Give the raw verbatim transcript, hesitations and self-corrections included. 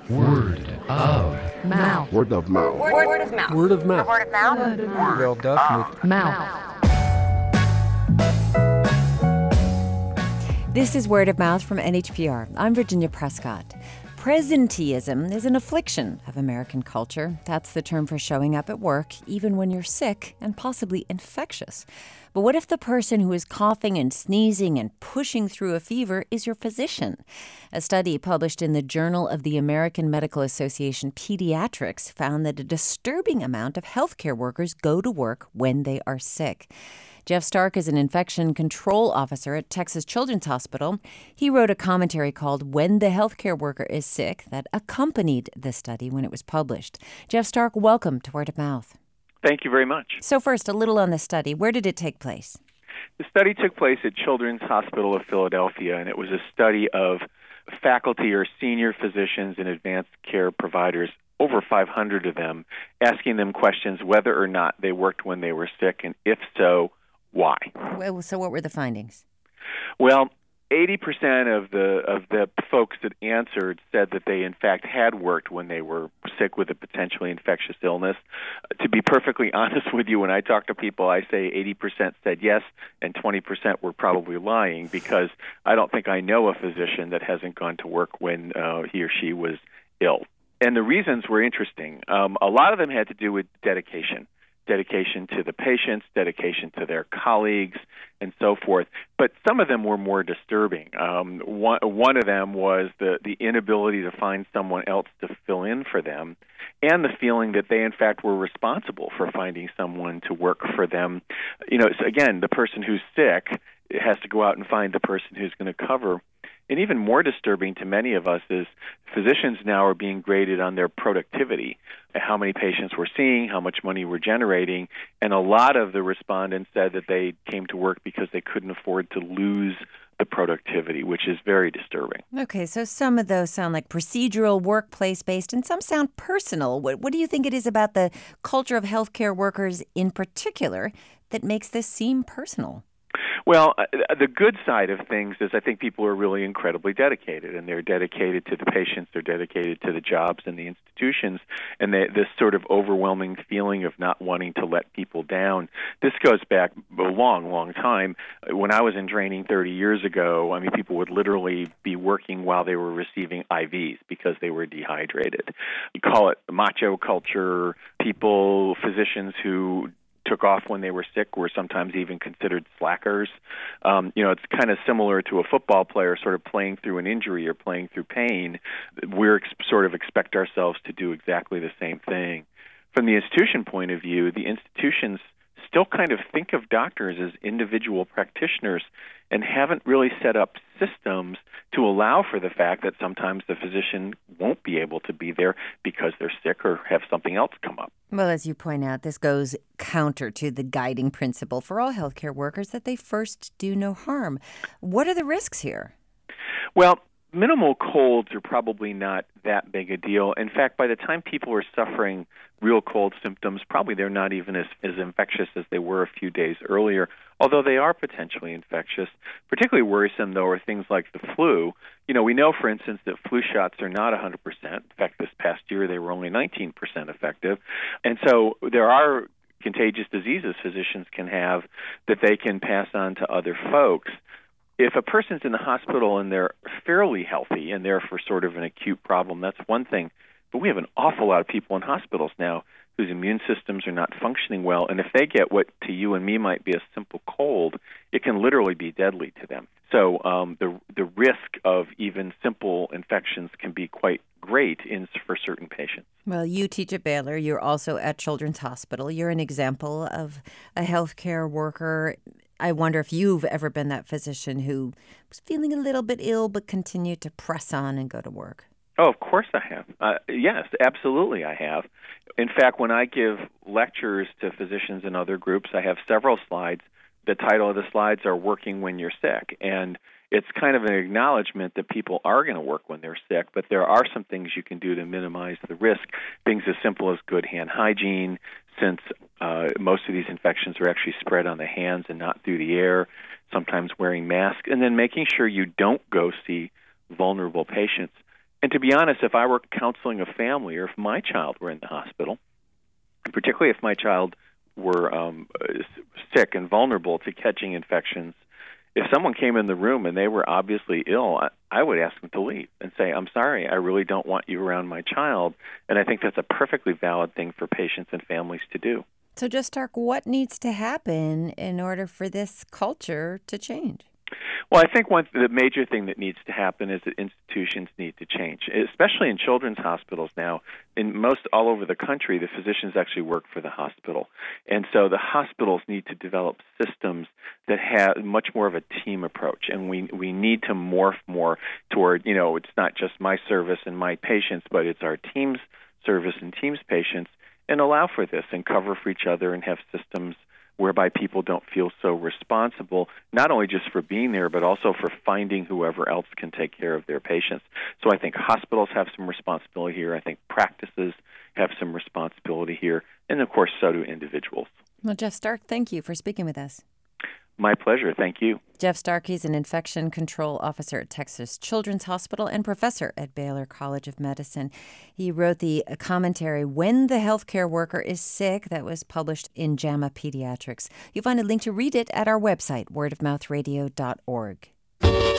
Word of mouth. Word of mouth. Word, word of mouth. Word of mouth. Word of mouth. Wel dat moet. Mouth. This is Word of Mouth from N H P R. I'm Virginia Prescott. Presenteeism is an affliction of American culture. That's the term for showing up at work, even when you're sick and possibly infectious. But what if the person who is coughing and sneezing and pushing through a fever is your physician? A study published in the Journal of the American Medical Association Pediatrics found that a disturbing amount of healthcare workers go to work when they are sick. Jeff Stark is an infection control officer at Texas Children's Hospital. He wrote a commentary called When the Healthcare Worker is Sick that accompanied the study when it was published. Jeff Stark, welcome to Word of Mouth. Thank you very much. So first, a little on the study. Where did it take place? The study took place at Children's Hospital of Philadelphia, and it was a study of faculty or senior physicians and advanced care providers, over five hundred of them, asking them questions whether or not they worked when they were sick, and if so, why? Well, so what were the findings? Well, eighty percent of the of the folks that answered said that they, in fact, had worked when they were sick with a potentially infectious illness. To be perfectly honest with you, when I talk to people, I say eighty percent said yes and twenty percent were probably lying, because I don't think I know a physician that hasn't gone to work when uh, he or she was ill. And the reasons were interesting. Um, a lot of them had to do with dedication. dedication to the patients, dedication to their colleagues, and so forth. But some of them were more disturbing. Um, one, one of them was the, the inability to find someone else to fill in for them, and the feeling that they, in fact, were responsible for finding someone to work for them. You know, so again, the person who's sick has to go out and find the person who's going to cover. And even more disturbing to many of us is physicians now are being graded on their productivity, how many patients we're seeing, how much money we're generating. And a lot of the respondents said that they came to work because they couldn't afford to lose the productivity, which is very disturbing. Okay, so some of those sound like procedural, workplace-based, and some sound personal. What, what do you think it is about the culture of healthcare workers in particular that makes this seem personal? Well, uh, the good side of things is I think people are really incredibly dedicated, and they're dedicated to the patients, they're dedicated to the jobs and the institutions, and they, this sort of overwhelming feeling of not wanting to let people down. This goes back a long, long time. When I was in training thirty years ago, I mean, people would literally be working while they were receiving I Vs because they were dehydrated. You call it macho culture. People, physicians who took off when they were sick were sometimes even considered slackers. Um, you know, it's kind of similar to a football player sort of playing through an injury or playing through pain. We're ex- sort of expect ourselves to do exactly the same thing. From the institution point of view, the institutions still kind of think of doctors as individual practitioners and haven't really set up systems to allow for the fact that sometimes the physician won't be able to be there because they're sick or have something else come up. Well, as you point out, this goes counter to the guiding principle for all healthcare workers that they first do no harm. What are the risks here? Well, minimal colds are probably not that big a deal. In fact, by the time people are suffering real cold symptoms, probably they're not even as, as infectious as they were a few days earlier, although they are potentially infectious. Particularly worrisome, though, are things like the flu. You know, we know, for instance, that flu shots are not one hundred percent. In fact, this past year they were only nineteen percent effective. And so there are contagious diseases physicians can have that they can pass on to other folks. If a person's in the hospital and they're fairly healthy and they're for sort of an acute problem, that's one thing. But we have an awful lot of people in hospitals now whose immune systems are not functioning well. And if they get what to you and me might be a simple cold, it can literally be deadly to them. So um, the the risk of even simple infections can be quite great in, for certain patients. Well, you teach at Baylor. You're also at Children's Hospital. You're an example of a healthcare worker. I wonder if you've ever been that physician who was feeling a little bit ill but continued to press on and go to work. Oh, of course I have. Uh, yes, absolutely I have. In fact, when I give lectures to physicians and other groups, I have several slides. The title of the slides are Working When You're Sick. And it's kind of an acknowledgement that people are going to work when they're sick, but there are some things you can do to minimize the risk, things as simple as good hand hygiene, since uh, most of these infections are actually spread on the hands and not through the air, sometimes wearing masks, and then making sure you don't go see vulnerable patients. And to be honest, if I were counseling a family or if my child were in the hospital, particularly if my child were um, sick and vulnerable to catching infections, if someone came in the room and they were obviously ill, I, I would ask them to leave and say, I'm sorry, I really don't want you around my child. And I think that's a perfectly valid thing for patients and families to do. So Jeff Stark, what needs to happen in order for this culture to change? Well, I think one the major thing that needs to happen is that institutions need to change, especially in children's hospitals now. In most all over the country, the physicians actually work for the hospital. And so the hospitals need to develop systems that have much more of a team approach. And we we need to morph more toward, you know, it's not just my service and my patients, but it's our team's service and team's patients, and allow for this and cover for each other and have systems whereby people don't feel so responsible, not only just for being there, but also for finding whoever else can take care of their patients. So I think hospitals have some responsibility here. I think practices have some responsibility here. And, of course, so do individuals. Well, Jeff Stark, thank you for speaking with us. My pleasure. Thank you. Jeff Stark, he's an infection control officer at Texas Children's Hospital and professor at Baylor College of Medicine. He wrote the commentary, When the Healthcare Worker is Sick, that was published in JAMA Pediatrics. You'll find a link to read it at our website, word of mouth radio dot org.